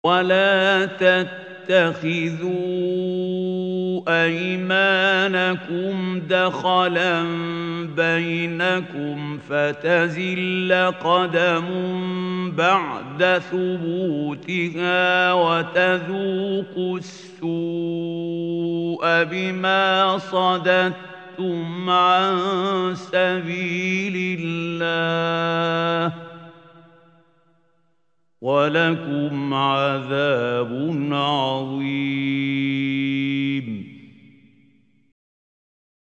ولا تتخذوا أيمانكم دخلا بينكم فتزل قدم بعد ثبوتها وتذوقوا السوء بما صددتم عن سبيل الله ولكم عذاب عظيم.